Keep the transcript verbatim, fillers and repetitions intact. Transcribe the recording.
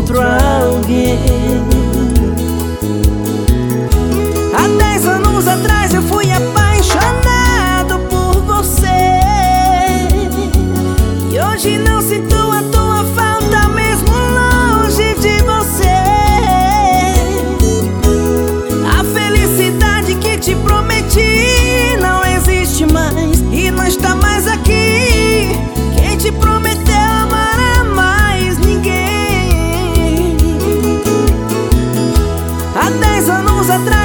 outro alguém. Há dez anos atrás eu fui apaixonado por você, e hoje não sinto a tua falta mesmo longe de você. A felicidade que te prometi não existe mais e não está mais aqui. Quem te prometeu amar a mais ninguém. Há dez anos atrás